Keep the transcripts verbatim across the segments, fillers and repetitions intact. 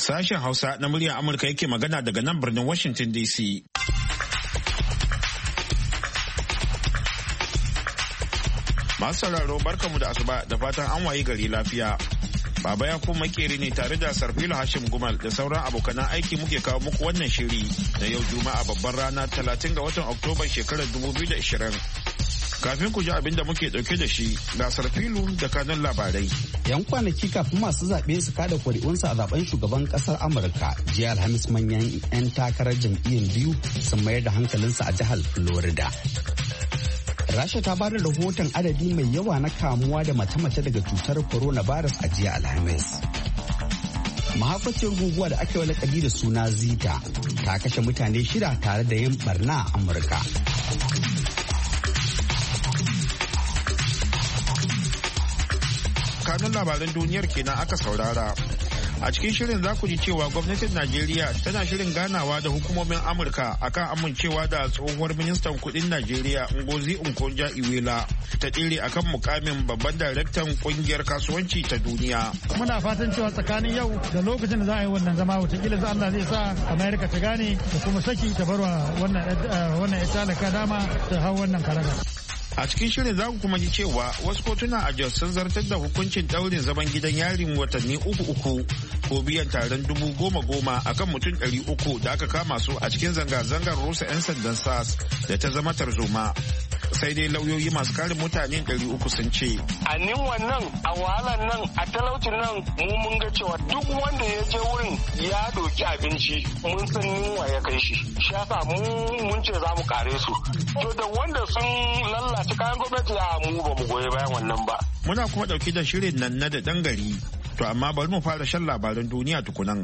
Sashen Hausa na muryar Amurka yake magana daga nan birnin Washington D C. Masu sauraro barkamu da asuba da fatan an wayi gari lafiya. Baba ya kuma makeri ne tare da Sarfilo Hashim Gumal da sauran abokanan aiki muke kawo muku wannan shiri da yau Juma'a babbar rana talatin ga watan Oktoba shekarar dubu biyu da ashirin. Kafin ku ji abin da muke dauke da shi ga Sarfilu da kanun labarai. Yan kwanaki kafin masu zaɓe su kada kuri'unsu a zaben shugaban ƙasar Amurka, jiya Alhamis manyan 'yan takarar jam'iyyar biyu sun mayar da hankalinsu a jihar Florida. Rasha ta bada rahoton adadi mai yawa na kamuwa da mace-mace daga cutar coronavirus a jiya Alhamis. Mahaukaciyar guguwa da aka yi lakabi da suna Zita ta kashe mutane shida tare da yin barna a Amurka. Kanun labaran duniyar kenan aka saurara. A cikin shirin za ku ji cewa gwamnatin Najeriya tana shirin ganawa da hukumomin Amurka akan amincewa da tsohuwar ministan kudin Najeriya Ngozi Okonjo-Iweala ta tsere akan mukamin babban daraktan kungiyar kasuwanci ta duniya. Muna fatan cewa tsakanin yau da lokacin da za a yi wannan zama wataƙila za Allah zai sa Amerika ta gane da kuma saki ta barwa wannan ya talaka dama ta hau wannan karaga. A cikin shirin za ku kuma ji cewa wasu kotuna a Jos sun zartar da hukuncin daurin zaman gidan yarin watanni uku uku ko biyan taron dubu goma goma akan mutum ɗari uku da aka kama su a cikin zanga-zangar rusa 'yan sandan SARS da ta zama tarzoma. Sai dai lauyoyi masu kare mutane ɗari uku sun ce. A nin wannan a wahalar nan a talaucin nan mu mun ga cewa duk wanda ya je wurin ya doki abinci mun san yunwa ya kai shi. Shi yasa mu mun ce za mu kare su. To da wanda sun lalace kayan gwamnati a mu ba mu goyi bayan wannan ba. Muna kuma ɗauki da shirin nan na da ɗan gari. To amma bari mu fara shan labaran duniya tukunan.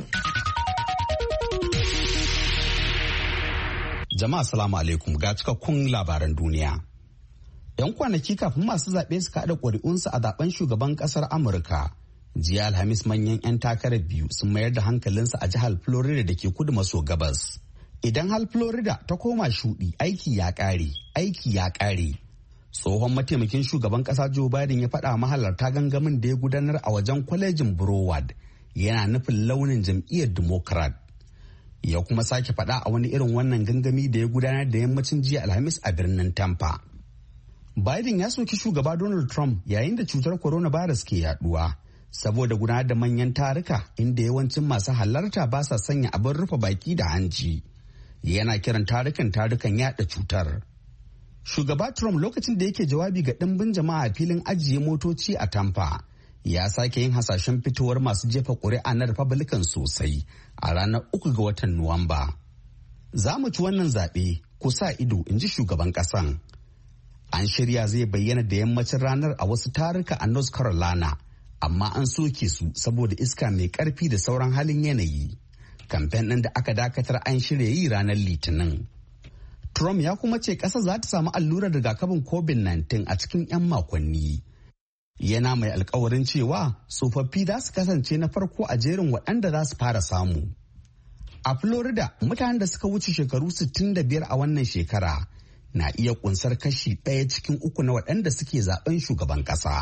Jama'a salamu alaikum ga cikakkun labaran duniya. 'Yan kwanaki kafin masu zaɓe su kaɗa ƙuri'unsu a zaben shugaban ƙasar Amurka, jiya Alhamis manyan 'yan takarar biyu sun mayar da hankalinsu a jihar Florida da ke kudu maso gabas. Idan hal Florida ta koma shuɗi aiki ya ƙare, aiki ya ƙare. Tsohon mataimakin shugaban ƙasa Joe Biden ya faɗa mahalarta gangamin da ya gudanar a wajen kwalejin Broward yana nufin launin jam'iyyar Democrat. Ya kuma sake faɗa a wani irin wannan gangami da ya gudanar da yammacin jiya Alhamis a birnin Tampa. Biden ya soki shugaba Donald Trump yayin da cutar coronavirus ke yaduwa saboda gudanar da manyan taruka inda yawancin masu halarta ba sa sanya abin rufe baki da hanci. Yana kiran tarukan tarukan yada cutar. Shugaba Trump lokacin da yake jawabi ga ɗimbin jama'a a filin ajiye motoci a Tampa ya sake yin hasashen fitowar masu jefa ƙuri'a na Republican sosai a ranar uku ga watan Nuwamba. Za mu ci wannan zaɓe ku sa ido, in ji shugaban ƙasan. An shirya zai bayyana da yammacin ranar a wasu taruka a North Carolina, amma an soke su saboda iska mai ƙarfi da sauran halin yanayi. Kamfen ɗin da aka dakatar an shirya yi ranar Litinin. Trump ya kuma ce ƙasa za ta samu allurar rigakafin covid nineteen a cikin 'yan makonni. Yana mai alkawarin cewa tsofaffi za su kasance na farko a jerin waɗanda za su fara samu. A Florida, mutanen da suka wuce shekaru sittin da biyar a wannan shekara na iya kunsar kashi ɗaya cikin uku na waɗanda suke zaben shugaban ƙasa.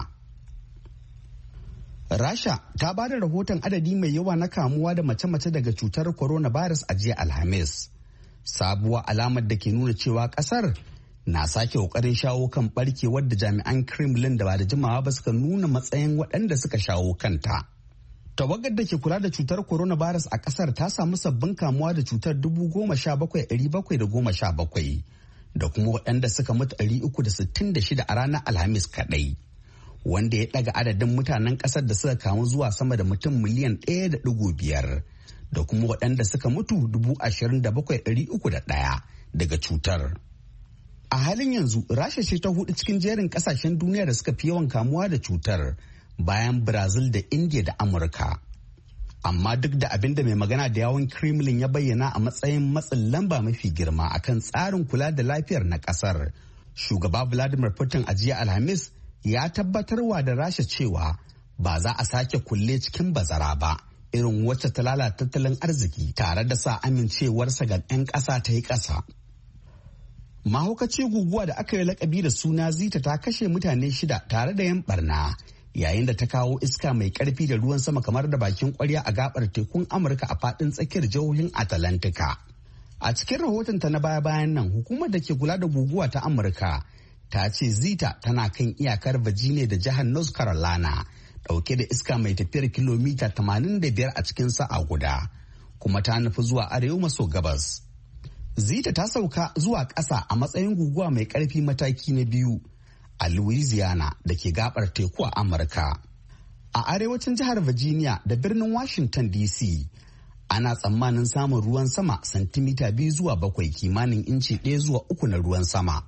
Rasha ta ba da rahoton adadi mai yawa na kamuwa da mace-mace daga cutar coronavirus a jiya Alhamis. Sabuwar alamar da ke nuna cewa ƙasar na sake ƙoƙarin shawo kan ɓarkewar da jami'an Kremlin da ba da jimawa ba suka nuna matsayin waɗanda suka shawo kanta. Tawagar da ke kula da cutar coronavirus a ƙasar ta samu sabbin kamuwa da cutar dubu goma sha bakwai ɗari bakwai da goma sha bakwai. Da kuma waɗanda suka mutu ɗari uku da sittin da shida a ranar Alhamis kaɗai, wanda ya ɗaga adadin mutanen ƙasar da suka kamu zuwa sama da mutum miliyan ɗaya da ɗigo biyar, da kuma waɗanda suka mutu dubu ashirin da bakwai ɗari uku da ɗaya daga cutar. A halin yanzu, Rasha ce ta hudu cikin jerin ƙasashen duniya da suka fi yawan kamuwa da cutar bayan Brazil da India da Amurka. Amma duk da abin da mai magana da yawon Kremlin ya bayyana a matsayin matsin lamba mafi girma akan tsarin kula da lafiyar na kasar, shugaba Vladimir Putin a jiya Alhamis ya tabbatarwa da Rasha cewa ba za a sake kulle cikin bazara ba irin wacce ta lalata tattalin arziki tare da sa amincewarsa ga 'yan ƙasa ta yi ƙasa. Mahaukaci guguwa da aka yi lakabi da suna Zita ta kashe mutane shida tare da yan barna yayin da ta kawo iska mai karfi da ruwan sama kamar da bakin kwarya a gabar tekun Amurka a fadin tsakiyar jihohin Atlantika. A cikin rahotonta na baya-bayan nan, hukumar da ke kula da guguwa ta Amurka ta ce Zeta tana kan iyakar Virginia da jihar North Carolina dauke da iska mai tafiyar kilomita tamanin da biyar a cikin sa'a guda, kuma ta nufi zuwa arewa maso gabas. Zeta ta sauka zuwa ƙasa a matsayin guguwa mai ƙarfi mataki na biyu a Louisiana da ke gabar teku a Amurka. A arewacin jihar Virginia da birnin Washington D C ana tsammanin samun ruwan sama santimita biyu zuwa bakwai, kimanin inci ɗaya zuwa uku na ruwan sama.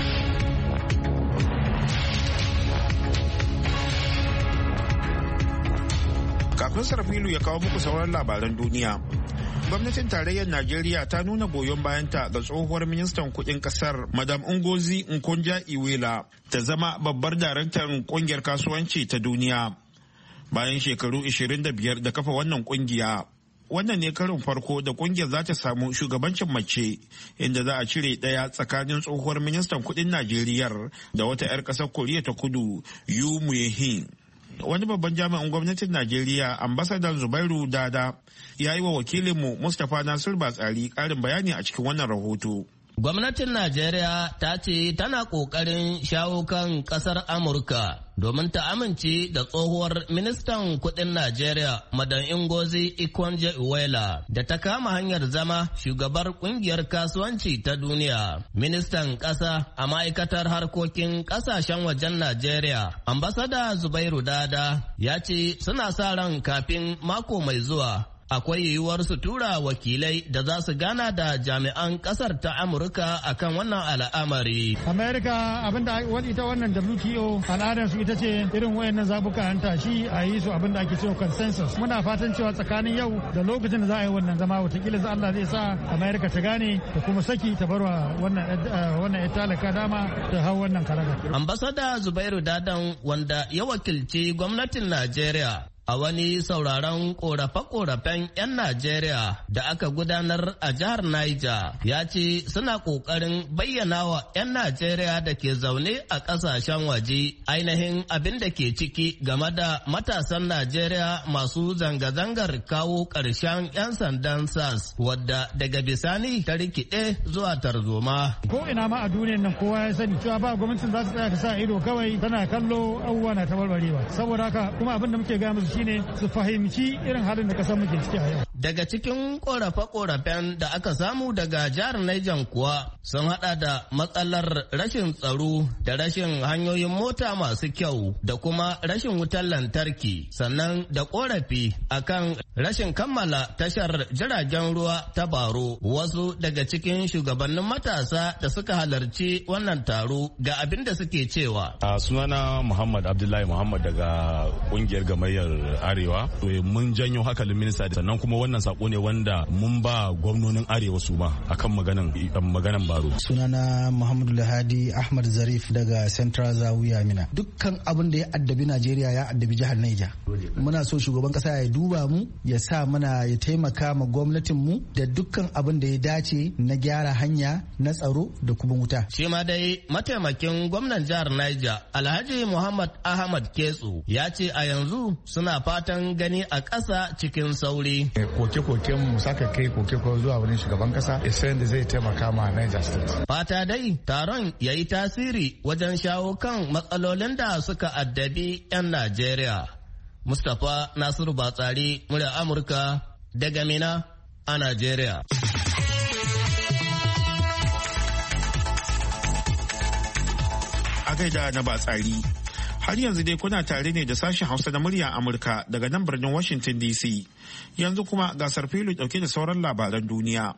Kafin Sarfilu ya kawo muku sauran labaran duniya. Gwamnatin tarayyar Najeriya ta nuna goyon bayanta ga tsohuwar ministan kudin kasar Madam Ngozi Okonjo-Iweala ta zama babbar daraktan kungiyar kasuwanci ta duniya. Bayan shekaru ashirin da biyar da kafa wannan kungiya, wannan ne karin farko da kungiyar za ta samu shugabancin mace, inda za a cire ɗaya tsakanin tsohuwar ministan kudin Najeriya da wata 'yar ƙasar Koriya ta Kudu, Yu Muehin. Wani babban jami'in gwamnatin Najeriya, ambasadan Zubairu Dada, ya yi wa wakilinmu Mustapha Nasir Batsari ƙarin bayani a cikin wannan rahoto. Gwamnatin Najeriya ta ce tana ƙoƙarin shawo kan ƙasar Amurka domin ta amince da tsohuwar ministan kuɗin Najeriya, Madam Ngozi Okonjo-Iweala, da ta kama hanyar zama shugabar ƙungiyar kasuwanci ta duniya. Ministan ƙasa a ma'aikatar harkokin ƙasashen wajen Najeriya, ambasada Zubairu Dada, ya ce suna sa ran kafin mako mai zuwa akwai yiwuwar su tura wakilai da za su gana da jami'an kasar ta Amurka akan wannan al'amari. Amerika abinda ita wannan W T O al'adar su ita ce irin wayannan zabuka an tashi a yi su abinda ake cewa consensus. Muna fatan cewa tsakanin yau da lokacin da za a yi wannan zama watakila za Allah zai sa Amerika ta gane da kuma saki ta barwa wannan wannan talaka dama ta hau wannan karaga. Ambasada Zubairu Dadan, wanda ya wakilci gwamnatin Najeriya a wani sauraron korafe-korafen 'yan Najeriya da aka gudanar a jihar Niger, ya ce suna ƙoƙarin bayyana wa 'yan Najeriya da ke zaune a ƙasashen waje ainihin abin da ke ciki game da matasan Najeriya masu zanga-zangar kawo ƙarshen 'yan sandan S A S, wadda daga bisani ta rikide zuwa tarzoma. Ko ina ma a duniyar nan kowa ya sani cewa ba gwamnatin za su tsaya ta sa ido kawai tana kallo abubuwa na tabarbarewa. Saboda haka kuma abin da muke gaya musu shine su fahimci irin halin da kasar muke ciki a yau. Daga cikin korafe-korafen da aka samu daga jihar Niger kuwa sun hada da matsalar rashin tsaro da rashin hanyoyin mota masu kyau da kuma rashin wutar lantarki, sannan da korafi akan rashin kammala tashar jiragen ruwa ta Baro. Wasu daga cikin shugabannin matasa da suka halarci wannan taro ga abin da suke cewa. A sunana Muhammad Abdullahi Muhammad daga kungiyar gamayyar Arewa. Mun janyo hankalin minista, sannan kuma wannan sako ne wanda mun ba gwamnonin Arewa su ma akan maganan maganan Baro. Sunana Muhammadu Lahadi Ahmad Zarif daga Central Zawiya Mina. Dukkan abin da ya addabi Najeriya ya addabi jihar Niger. Muna so shugaban kasa ya duba mu, ya sa mana, ya taimaka ma gwamnatin mu da dukkan abin da ya dace na gyara hanya, na tsaro da kuma wuta. Shi ma dai mataimakin gwamnan jihar Niger, Alhaji Muhammad Ahmad Ketsu, ya ce a yanzu suna fatan gani a ƙasa cikin sauri. Koke-koken mu saka kai koke-koke zuwa wurin shugaban kasa, isan da zai taimaka ma Niger State. Fata dai taron ya yi tasiri wajen shawo kan matsalolin da suka addabi 'yan Najeriya. Mustapha Nasiru Batsari, murya Amurka daga Mina a Najeriya. A gaida na Batsari. Har yanzu dai kuna tare ne da sashen Hausa da murya Amurka daga nan birnin Washington D C. Yanzu kuma gasar filo dauke da sauran labaran duniya.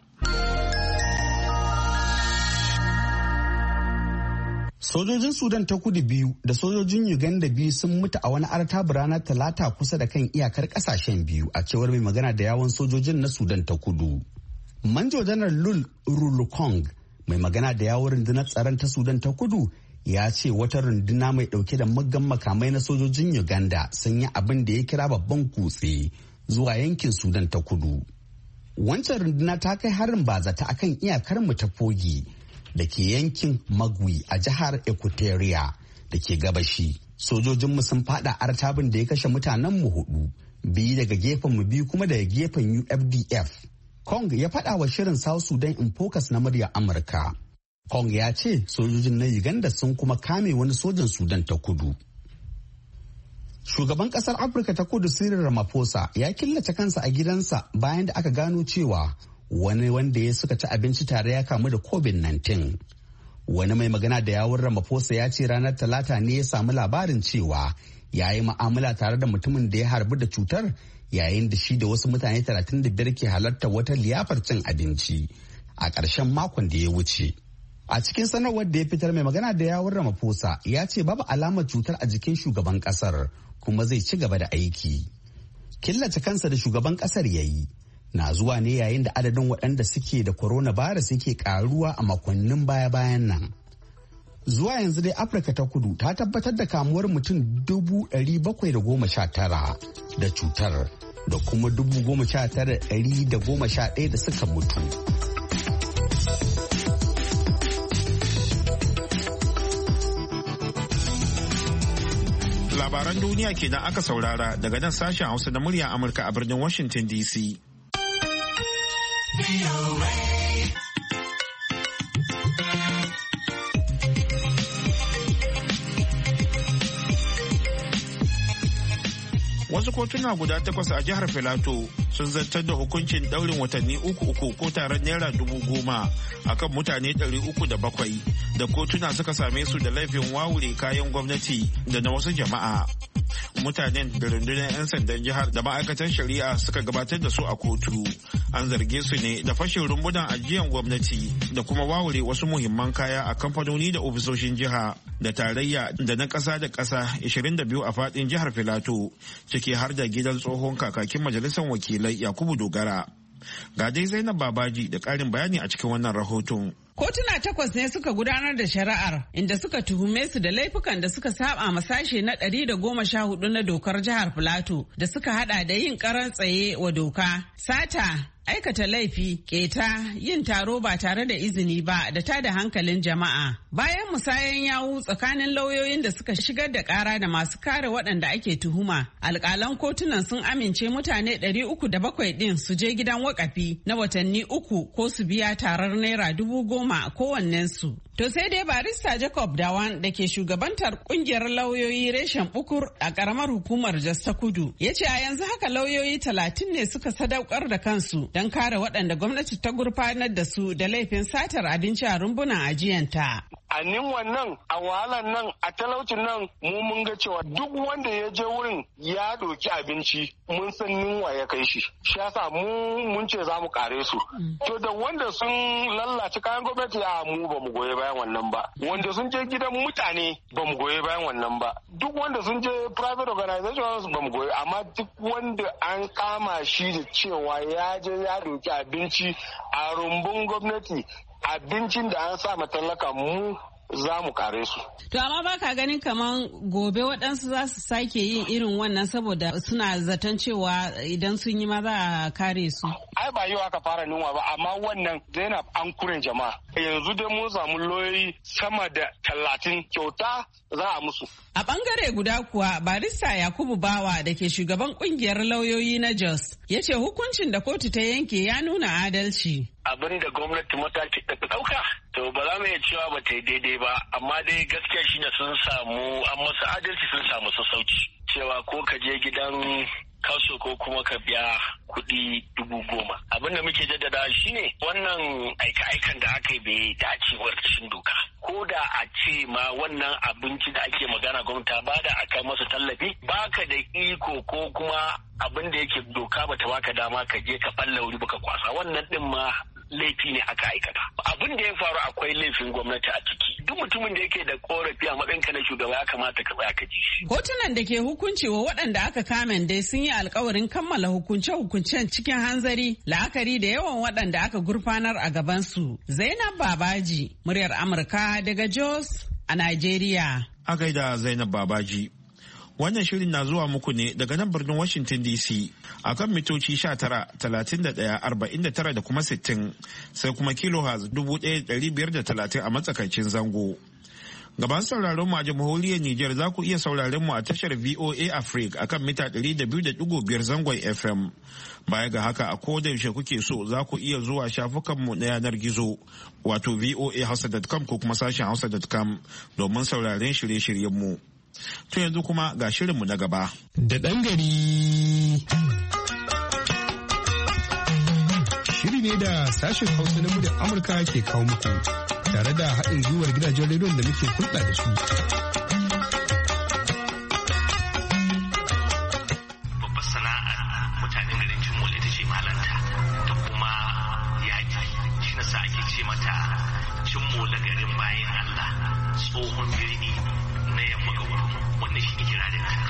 Sojojin Sudan ta kudu biyu da sojojin Uganda biyu sun mutu a wani artabu ranar Talata kusa da kan iyakar kasashen biyu, a cewar mai magana da yawon sojojin na Sudan ta kudu. Manjo Janar Lul Rulukong, mai magana da yawon rundunar tsaron ta Sudan ta kudu, ya ce wata runduna mai dauke da muggan makamai na sojojin Uganda sun yi abin da ya kira babban kutse zuwa yankin Sudan ta kudu. Wancan runduna ta kai harin bazata akan iyakar mu ta Fogi da ke yankin Magwi a jihar Equatoria da ke gabashi, Sojojinmu sun fada artabin da ya kashe mutanenmu hudu, biyu daga gefenmu biyu kuma daga gefen U F D F. Kong ya fada wa shirin South Sudan in Focus na murya Amurka. Kong ya ce sojojin na Uganda sun kuma kame wani sojan Sudan ta kudu. Shugaban kasar Afirka ta kudu Cyril Ramaphosa ya killace kansa a gidansa bayan da aka gano cewa wani wanda ya suka ci abinci tare ya kamu da covid nineteen. Wani mai magana da yawun Ramaphosa ya ce ranar Talata ne ya samu labarin cewa ya yi ma'amala tare da mutumin da ya harbu da cutar yayin da shi da wasu mutane talatin da biyar ke halartar wata liyafar cin abinci a ƙarshen makon da ya wuce. A cikin sanarwar da ya fitar mai magana da yawun Ramaphosa ya ce babu alamar cutar a jikin shugaban kasar kuma zai ci gaba da aiki. Killace kansa da shugaban kasar ya yi na zuwa ne yayin da adadin waɗanda suke da coronavirus yake karuwa a makonnin baya-bayan nan. Zuwa yanzu dai Afirka ta kudu ta tabbatar da kamuwar mutum dubu ɗari bakwai da goma sha tara da cutar da kuma dubu goma sha tara ɗari da goma sha ɗaya da suka mutu. Labaran duniya kenan aka saurara daga nan sashen Hausa na murya Amurka a birnin Washington D C. Wasu kotuna guda takwas a jihar Filato sun zartar da hukuncin daurin watanni uku uku ko taron naira dubu goma akan mutane ɗari uku da bakwai da kotuna suka same su da laifin wawure kayan gwamnati da na wasu jama'a. Mutanen da rundunar 'yan sandan jihar da ma'aikatan shari'a suka gabatar da su a kotu an zarge su ne da fashin rumbunan ajiyar gwamnati da kuma wawure wasu muhimman kaya a kamfanoni da ofisoshin jiha da tarayya da na ƙasa da ƙasa ashirin da biyu a faɗin jihar Filato, ciki har da gidan tsohon kakakin majalisar wakilai Yakubu Dogara. Ga dai Zainab Babaji da ƙarin bayani a cikin wannan rahoton. Kotuna takwas ne suka gudanar da shari'ar inda suka tuhume su da laifukan da suka saba ma sashe na ɗari da goma sha hudu na dokar jihar Filato da suka hada da yin karan tsaye wa doka, sata, aikata laifi, keta, yin taro ba tare da izini ba da tada hankalin jama'a. Bayan musayan yawu tsakanin lauyoyin da suka shigar da kara da masu kare waɗanda ake tuhuma, alƙalan kotunan sun amince mutane ɗari uku da bakwai ɗin su je gidan wakafi na watanni uku ko su biya tarar naira dubu goma a kowannensu. To sai dai barista Jacob Dawan da ke shugabantar kungiyar lauyoyi reshen bukur a karamar hukumar Jos ta Kudu ya ce a yanzu haka lauyoyi talatin ne suka sadaukar da kansu don kare waɗanda gwamnati ta gurfanar da su da laifin satar abinci a rumbunan ajiyanta. A nin wannan a wahalar nan a talaucin nan mu mun ga cewa duk wanda ya je wurin ya ɗauki abinci mun san ninwa ya kai shi. Shi yasa mu mun ce za mu kare su. To da wanda sun lallace kayan gwamnati a mu ba mu goye bayan wannan ba. Wanda sun je gidan mutane ba mu goye bayan wannan ba. Duk wanda sun je private organizations ba mu goye, amma duk wanda an kama shi da cewa ya je ya ɗauki abinci a rumbun gwamnati, abincin da an sa matallaka mu za mu kare su. To amma ba ka ganin kaman gobe waɗansu za su sake yin irin wannan saboda suna zaton cewa idan sun yi ma za a kare su. Ai ba yau aka fara nunwa ba, amma wannan Zainab an kure jama'a. Yanzu dai mun samu lauyoyi sama da talatin kyauta za a musu. A bangare guda kuwa barista Yakubu Bawa da ke shugaban kungiyar lauyoyi na Jos ya ce hukuncin da kotu ta yanke ya nuna adalci. Abin da gwamnati mataki ta ɗauka to ba za mu iya cewa ba ta yi daidai ba, amma dai gaskiya shine sun samu an masa adalci, sun samu sassauci cewa ko ka je gidan kaso ko kuma ka biya kuɗi dubu goma. Abin da muke jaddada shine wannan aika-aikan da aka yi bai dace wa ƙarshen doka. Ko da a ce ma wannan abinci da ake magana gwamnati ba da a kai masa tallafi, baka da iko ko kuma abin da yake doka bata baka dama ka je ka ɓalla wuri baka kwasa, wannan ɗin ma laifi ne aka aikata. Abin da ya faru akwai laifin gwamnati a ciki. Duk mutumin da yake da korafi a matsayin ka na shugaba ya kamata ka tsaya ka ji shi. Kotunan da ke hukunci wa waɗanda aka kamen dai sun yi alkawarin kammala hukunce-hukuncen cikin hanzari, la'akari da yawan waɗanda aka gurfanar a gabansu. Zainab Babaji, muryar Amurka daga Jos a Najeriya. A gaida Zainab Babaji. Wannan shirin na zuwa muku ne daga nan birnin Washington D C a kan mitoci sha tara, talatin da ɗaya, arba'in da tara da kuma sittin, sai kuma kilohertz dubu ɗaya da ɗari biyar da talatin a matsakaicin zango. Gaban sauraron mu a jamhuriyar Nijar za ku iya sauraron mu a tashar V O A Africa akan mita ɗari da biyu da ɗigo biyar zangon F M. Baya ga haka a koda yaushe kuke so za ku iya zuwa shafukanmu na yanar gizo wato v o a hausa dot com ko kuma sashen hausa dot com domin sauraren shirye-shiryen mu. To yanzu kuma ga shirinmu na gaba. Da ɗan gari. Shiri ne da sashen Hausa na muryar Amurka ke kawo muku tare da haɗin gwiwar gidajen rediyon da muke hulɗa da su. Babbar sana'ar mutanen garin Cimol ita ce malanta da kuma yaƙi. Shi na sa ake ce mata Cimol garin bayan Allah, tsohon birni na yamma ga wurin wannan shi ne kirarin ta.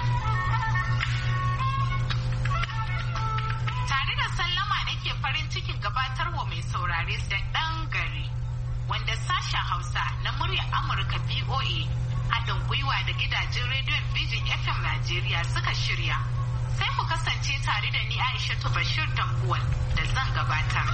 Tare da sallama nake farin cikin gabatarwa mai saurare da ɗan gari. Wanda sashen Hausa na muryar Amurka B O A haɗin gwiwa da gidajen rediyon Vision F M Najeriya suka shirya. Sai ku kasance tare da ni Aishatu Bashir Tambuwal da zan gabatar.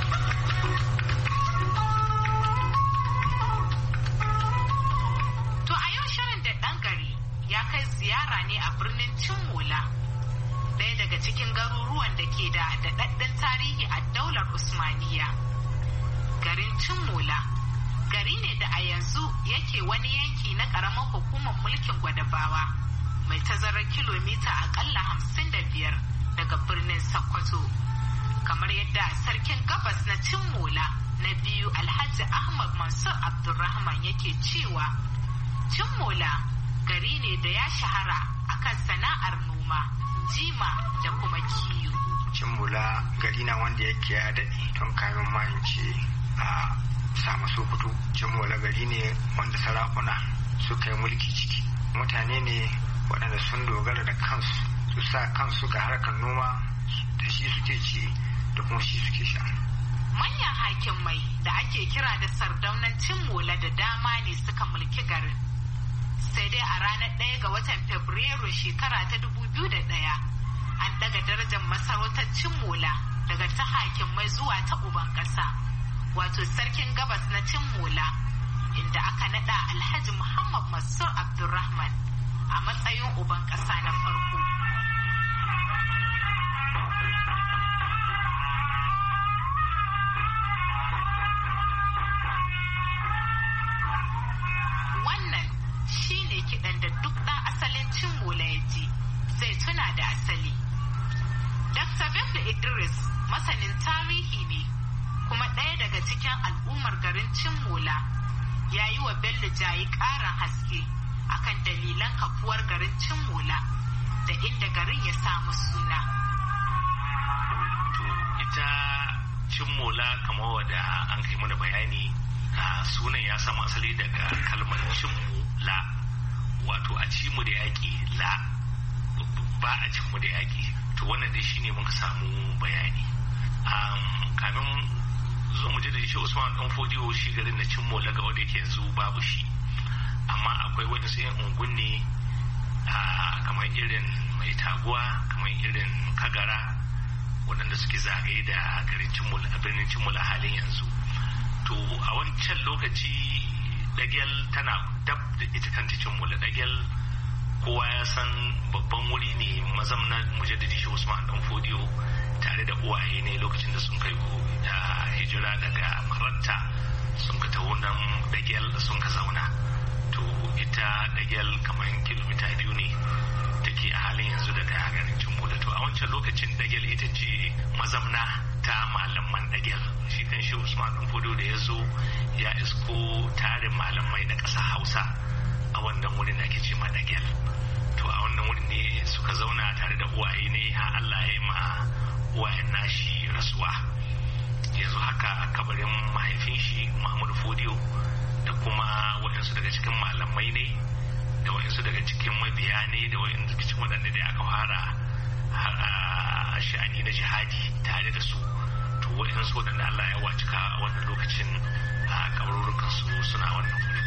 To a yau shirin da ɗan gari ya kai ziyara ne a birnin Cimmola, ɗaya daga cikin garuruwan da ke da daɗaɗɗen tarihi a daular Usmaniya. Garin Cimmola gari ne da a yanzu yake wani yanki na ƙaramar hukumar mulkin Gwadabawa mai tazarar kilomita akalla hamsin da biyar daga birnin Sokoto. Kamar yadda sarkin gabas na Cimmola na biyu Alhaji Ahmad Mansur Abdulrahman yake cewa Cimmola gari ne da ya shahara akan sana'ar noma, jima da kuma kiyo. Cimmola gari na wanda yake ya daɗe tun kayan ma in ce a samu Sokoto. Cimmola gari ne wanda sarakuna suka yi mulki ciki. Mutane ne waɗanda sun dogara da kansu su sa kansu ga harkar noma, da shi suke ci da kuma shi suke sha. Manyan hakimai da ake kira da sardaunan Cimmola da dama ne suka mulki garin. Sai dai a ranar ɗaya ga watan Fabrairu shekara ta dubu biyu da ɗaya an ɗaga darajar masarautar Cimmola daga ta hakimai zuwa ta uban ƙasa. Wato sarkin gabas na Cimmola, inda aka nada Alhaji Muhammad Mansur Abdulrahman a matsayin uban ƙasa na farko. Wannan shi ne kiɗan da duk ɗan asalin Cimmola ya ji zai tuna da asali. Dakta Bello Idris masanin tarihi ne kuma ɗaya daga cikin al'ummar garin Cimmola ya yi wa Bello Jayi ƙarin haske akan dalilan kafuwar garin Cimmola da inda garin ya samu suna. To ita Cimmola kamar wadda an kai mana bayani a sunan ya samu asali daga kalmar Cimmola, wato a ci mu da yaƙi la, ba a ci mu da yaƙi. To wannan dai shine muka samu bayani. Kamin zo mu je da shi Usman dan Fodiyo shi garin na Cimmola ga wanda yake yanzu babu shi, amma akwai wani sai ungunne kamar irin mai taguwa, kamar irin kagara waɗanda suke zagaye da garin Cimmola a birnin Cimmola halin yanzu. To a wancan lokaci Dagel tana dab da ita kanta Cimmola. Dagel kowa ya san babban wuri ne mazamnan mujaddidi shi Usman dan Fodiyo tare da uwaye ne lokacin da sun kai da hijira daga Maratta sun ka taho nan Dagel sun ka zauna. To ita Dagel kamar kilomita biyu ne take a halin yanzu daga garin Cimmola. To a wancan lokacin Dagel ita ce mazamna ta malaman Dagel. Shi kan shi Usman dan Fodiyo da ya zo ya isko tarin malamai na ƙasa Hausa a wannan wurin da ake ce ma Dagel. To a wannan wurin ne suka zauna tare da uwaye ne har Allah ya yi ma uwayen nashi rasuwa. Yanzu haka kabarin mahaifin shi Muhammadu Fodiyo da kuma waɗansu daga cikin malamai ne da waɗansu daga cikin mabiya ne da waɗansu daga cikin waɗanda da aka fara a sha'ani na jihadi tare da su. To waɗansu waɗanda Allah ya wacika a wannan lokacin a kabarurukansu suna wannan wuri.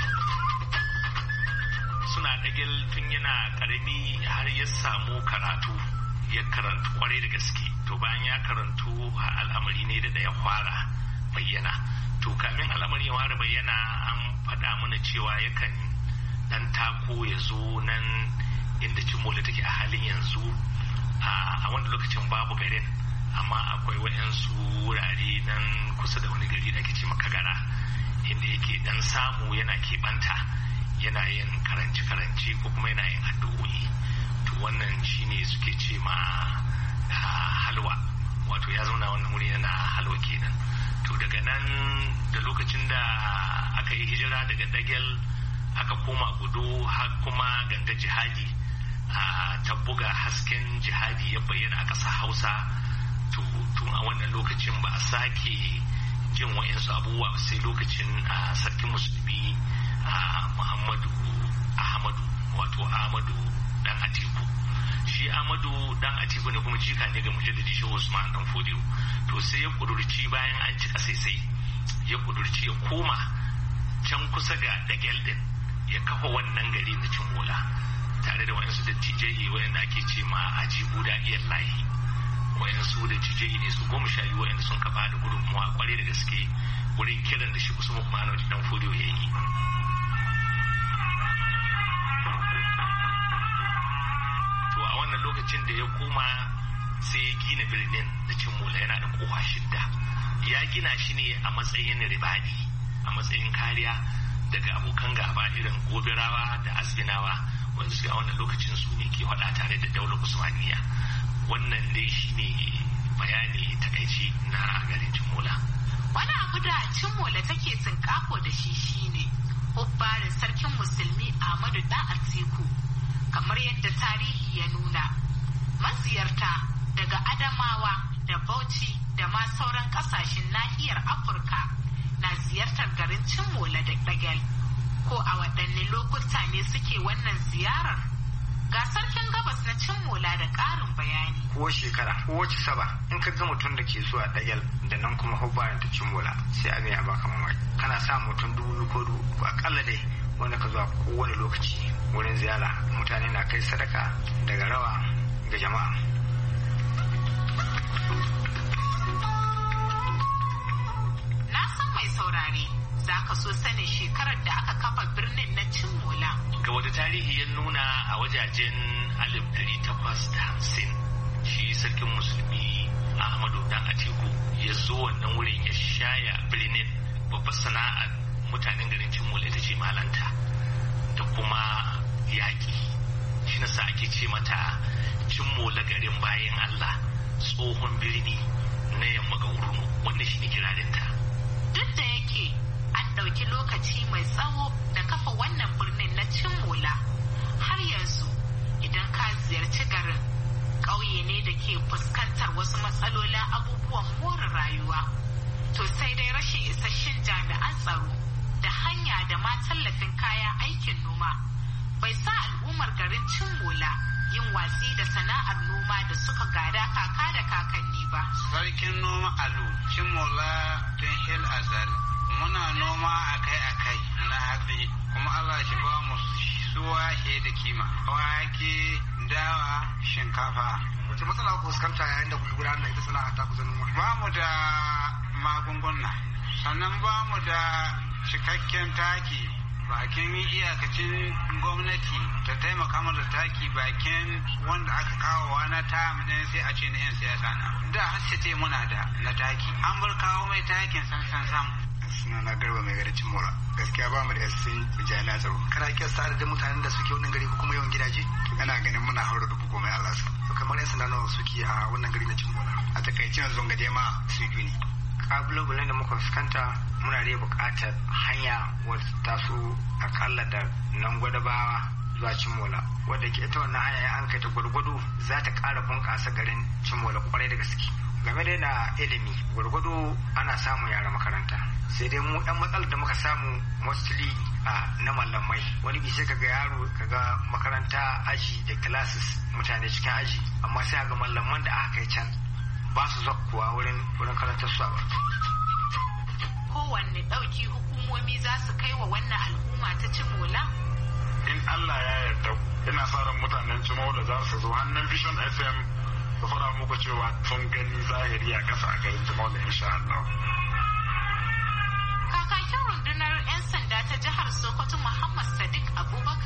Suna Dagel tun yana karami har ya samu karatu, ya karantu kwarai da gaske. To bayan ya karantu al'amari ne da ya fara bayyana. To kamin al'amari ya fara bayyana an faɗa mana cewa yakan dan tako ya zo nan inda Cimola take a halin yanzu. A wanda lokacin babu garin, amma akwai waɗansu wurare nan kusa da wani gari da ake ce Makagara, inda yake dan samu yana keɓanta yana yin karance-karance ko kuma yana yin addu'o'i. To wannan shine suke ce ma halwa, wato ya zauna wannan wuri yana halwa kenan. To daga nan da lokacin da aka yi hijira daga Dagel aka koma Gudo har kuma Ganga jihadi ta buga hasken jihadi ya bayyana a ƙasar Hausa. To tun a wannan lokacin ba a sake jin wa'insu abubuwa sai lokacin sarkin musulmi Muhammadu Ahmadu, wato Ahmadu dan Atiku. Shi Ahmadu dan Atiku ne kuma jika ne ga mujaddidi Shehu Usman dan Fodiyo. To sai ya kudurci bayan an cika sai ya kudurci ya koma can kusa ga Dagel din ya kafa wannan gari na Cimola tare da wayansu dattijai wayanda ake ce ma Ajibu da Iyal Lahi. Wayansu dattijai ne su goma sha biyu wayanda sun kafa da gudunmuwa kwarai da gaske wurin kiran da shi Usman Muhammad dan Fodiyo ya yi. To a wannan lokacin da ya koma sai ya gina birnin da Cimola, yana da kofa shidda. Ya gina shi ne a matsayin ribadi, a matsayin kariya daga abokan gaba irin Gobirawa da Asbinawa, wanda suke a wannan lokacin su ne ke hada tare da daular Usmaniya. Wannan dai shi ne bayani takaici na garin Cimola. Wani abu da Cimola take tsinkako da shi shine hubbarin sarkin musulmi Ahmadu Dan Atiku. Kamar yadda tarihi ya nuna, maziyarta daga Adamawa da Bauchi da ma sauran kasashen nahiyar Afirka na ziyartar garin Cimola da Dagel. Ko a waɗanne lokuta ne suke wannan ziyarar? Ga sarkin gabas na Cimola da ƙarin bayani. Ko shekara, ko wace saba, in ka ga mutum da ke zuwa Dagel da nan kuma hubbarin ta Cimola, sai abin ya baka mamaki. Kana sa mutum dubu ko dubu akalla dai wanda ka zuwa kowane lokaci wurin ziyara. Mutane na kai sadaka daga rawa ga jama'a. Na san mai saurare za ka so sanin shekarar da aka kafa birnin na Cimola. Ga wata tarihi ya nuna a wajajen alif ɗari takwas da hamsin shi sarkin musulmi Ahmadu Dan Atiku ya zo wannan wurin ya shaya birnin. Babbar sana'ar mutanen garin Cimola ita ce malanta da kuma yaƙi. Shi nasa ake ce mata Cimola garin bayan Allah, tsohon birni na yamma ga Urnu, wanda shi ne kirarinta. Duk da yake an ɗauki lokaci mai tsawo da kafa wannan birnin na Cimola, har yanzu idan ka ziyarci garin, ƙauye ne da ke fuskantar wasu matsalolin abubuwan more rayuwa. To sai dai rashin isasshen jami'an tsaro da hanya da ma tallafin kayan aikin noma bai sa al'ummar garin Cimola yin watsi da sana'ar noma da suka gada kaka da kakanni ba. Sarkin noma alu Cimola tun hil azal muna noma akai-akai na hatsi, kuma Allah shi ba mu suwa da kima, wake, dawa, shinkafa. Wace matsala ku fuskanta yayin da kuke gudanar da ita sana'a ta kusa noma? Ba mu da magunguna, sannan ba mu da cikakken taki. Bakin iyakacin gwamnati ta taimaka mana da taki bakin wanda aka kawo na ta ne sai a ce na 'yan siyasa na. Da hasce muna da na taki, an bar kawo mai takin san san sam. Suna na Garba mai gari Cimola. Gaskiya ba mu da yasin jami'an tsaro. Kana kiyasta da mutanen da suke wannan gari ko kuma yawan gidaje? Ana ganin muna haura dubu goma ya Allah su. Kamar 'yan sanda nawa suke a wannan gari na Cimola. A takaice yanzu gade ma su yi ne. Kalubalen da muka fuskanta muna da buƙatar hanya wadda ta so akalla da nan gwadabawa zuwa Cimola, wadda ke ita wannan hanya an kai ta gwargwado za ta ƙara bunƙasa garin Cimola kwarai da gaske. Game da na ilimi gwargwado ana samun yara makaranta, sai dai mu ɗan matsalar da muka samu mostly a na mallamai. Wani bi sai kaga yaro kaga makaranta aji da classes mutane cikin aji, amma sai ga mallaman da aka kai can ba su zakkuwa wurin wurin karantar su ba. Kowanne ɗauki hukumomi za su kai wa wannan al'umma ta Cimola? In Allah ya yarda, ina sa ran mutanen Cimola za su zo hannun Vision F M su fara muku cewa sun gani zahiri a ƙasa a garin Cimola insha Allah. Kakakin rundunar 'yan sanda ta jihar Sokoto Muhammad Sadiq Abubakar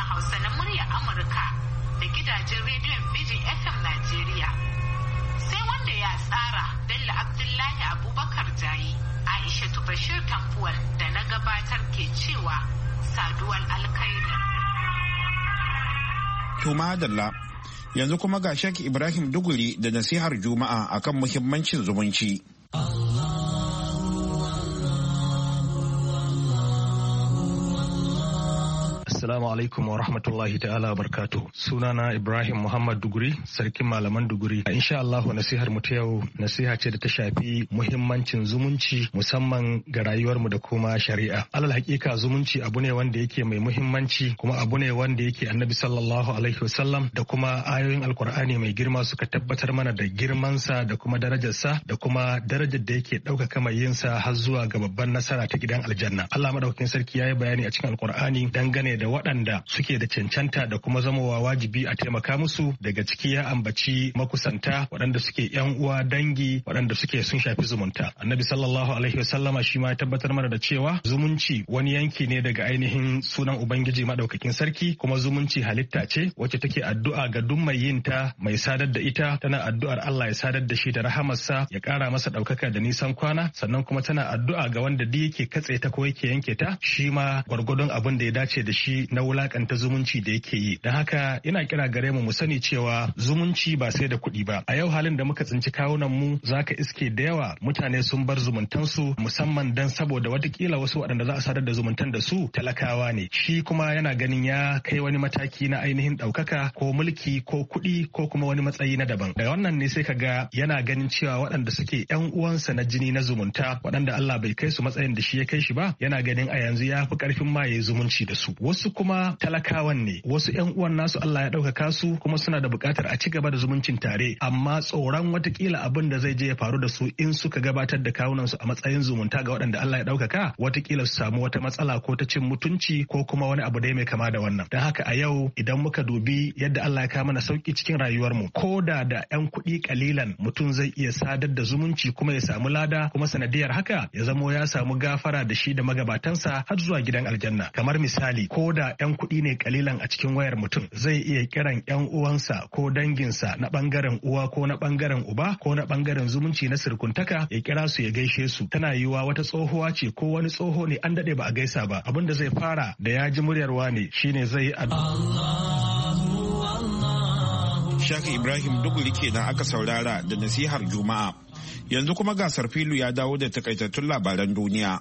Hausa na muryar Amurka da gidajen rediyon Bijin F M Najeriya. Sai wanda ya tsara Bello Abdullahi Abubakar Jayi, Aisha Bashir Tambuwal da na gabatar ke cewa saduwar alkhairi. Tuma Dalla, yanzu kuma ga Sheikh Ibrahim Duguri da nasihar Juma'a akan muhimmancin zumunci. Assalamu alaikum wa rahmatullahi ta'ala wa barkatu. Sunana Ibrahim Muhammad Duguri, sarkin malaman Duguri. Insha Allah nasihar mu ta yau nasiha ce da ta shafi muhimmancin zumunci musamman ga rayuwar mu da kuma shari'a. Alal hakika zumunci abu ne wanda yake mai muhimmanci kuma abu ne wanda yake Annabi sallallahu alaihi wasallam da kuma ayoyin Alkur'ani mai girma suka tabbatar mana da girmansa da kuma darajarsa da kuma darajar da yake ɗaukaka mai yinsa har zuwa ga babban nasara ta gidan aljanna. Allah madaukakin sarki ya yi bayani a cikin Alkur'ani dangane da waɗanda suke da cancanta da kuma zamowa wajibi a taimaka musu. Daga ciki ya ambaci makusanta waɗanda suke yan uwa dangi waɗanda suke sun shafi zumunta. Annabi sallallahu alaihi wasallama shi ma ya tabbatar mana da cewa zumunci wani yanki ne daga ainihin sunan ubangiji madaukakin sarki, kuma zumunci halitta ce wacce take addu'a ga duk mai yin ta, mai sadar da ita tana addu'ar Allah ya sadar da shi da rahamarsa ya ƙara masa ɗaukaka da nisan kwana, sannan kuma tana addu'a ga wanda duk yake katse ta ko yake yanke ta shi ma gwargwadon abin da ya dace da shi na wulakanta zumunci da yake yi. Don haka ina kira gare mu mu sani cewa zumunci ba sai da kuɗi ba. A yau halin da muka tsinci kawunan mu zaka iske da yawa mutane sun bar zumuntansu musamman dan saboda watakila wasu waɗanda za a sadar da zumuntan da su talakawa ne. Shi kuma yana ganin ya kai wani mataki na ainihin ɗaukaka ko mulki ko kuɗi ko kuma wani matsayi na daban. Da wannan ne sai ka ga yana ganin cewa waɗanda suke ƴan uwansa na jini na zumunta waɗanda Allah bai kai su matsayin da shi ya kai shi ba, yana ganin a yanzu ya fi ƙarfin ma ya yi zumunci da su. Wasu kuma talakawan ne, wasu ƴan uwan nasu Allah ya ɗaukaka su kuma suna da buƙatar a ci gaba da zumuncin tare, amma tsoron watakila abin da zai je ya faru da su in suka gabatar da kawunan su a matsayin zumunta ga waɗanda Allah ya ɗaukaka, watakila su samu wata matsala ko ta cin mutunci ko kuma wani abu dai mai kama da wannan. Don haka a yau idan muka dubi yadda Allah ya kawo mana sauki cikin rayuwar mu, ko da da ƴan kuɗi kalilan mutum zai iya sadar da zumunci kuma ya samu lada, kuma sanadiyar haka ya zamo ya samu gafara da shi da magabatansa har zuwa gidan aljanna. Kamar misali, ko da ƴan kuɗi ne kalilan a cikin wayar mutum zai iya kiran ƴan uwansa ko danginsa na bangaren uwa ko na bangaren uba ko na bangaren zumunci na sirkuntaka ya kira su ya gaishe su. Tana yiwuwa wata tsohuwa ce ko wani tsoho ne an dade ba a gaisa ba, abin da zai fara da ya ji muryarwa ne shine zai Shaki Ibrahim Duguri kenan aka saurara da nasihar Juma'a. Yanzu kuma gasar filu ya dawo da takaitattun labaran duniya.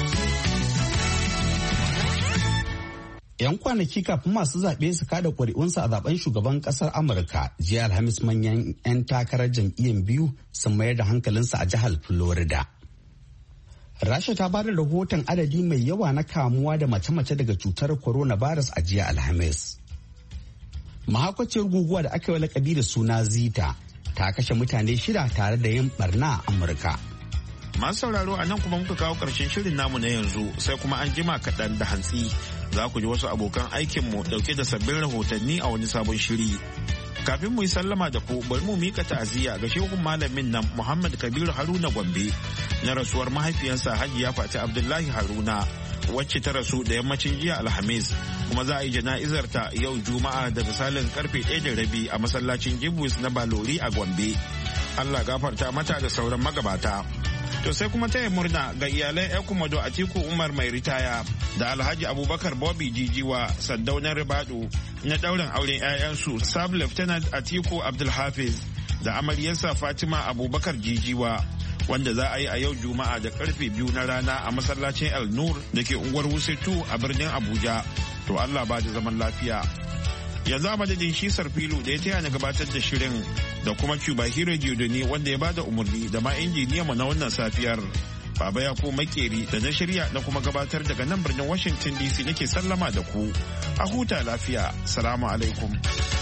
'Yan kwanaki kafin masu zaɓe su kada ƙuri'unsu a zaben shugaban ƙasar Amurka, jiya Alhamis manyan 'yan takarar jam'iyyar biyu sun mayar da hankalinsu a jihar Florida. Rasha ta bada rahoton adadi mai yawa na kamuwa da mace-mace daga cutar coronavirus a jiya Alhamis. Mahaukaciyar guguwa da aka yi lakabi da suna Zita ta kashe mutane shida tare da yin barna a Amurka. Masu sauraro a nan kuma muka kawo ƙarshen shirin namu na yanzu, sai kuma an jima kaɗan da hantsi za ku ji wasu abokan aikinmu ɗauke da sabbin rahotanni a wani sabon shiri. Kafin mu yi sallama da ku, bari mu mika ta'aziyya ga shehun malamin nan Muhammad Kabiru Haruna Gombe na rasuwar mahaifiyarsa Hajiya Fati Abdullahi Haruna, wacce ta rasu da yammacin jiya Alhamis, kuma za a yi jana'izar ta yau Juma'a da misalin karfe ɗaya da rabi a masallacin Jibus na Balori a Gombe. Allah gafarta mata da sauran magabata. To sai kuma taya murna ga iyalan Ekumodo Atiku Umar mai ritaya da Alhaji Abubakar Bobby Jijiwa Saddaunar Ribadu na ɗaurin auren 'ya'yansu Sub Lieutenant Atiku Abdulhafiz da amaryarsa Fatima Abubakar Jijiwa, wanda za a yi a yau Juma'a da karfe biyu na rana a masallacin El Nur da ke unguwar Wusetu a birnin Abuja. To Allah ba da zaman lafiya. Yanzu a madadin shi Sarfilu da ya taya na gabatar da shirin da kuma Cuba Hero Diodone wanda ya bada umarni da ma injiniya mu na wannan safiyar. Baba ya ko makeri da na shirya na kuma gabatar daga nan birnin Washington D C nake sallama da ku. A huta lafiya. Salamu alaikum.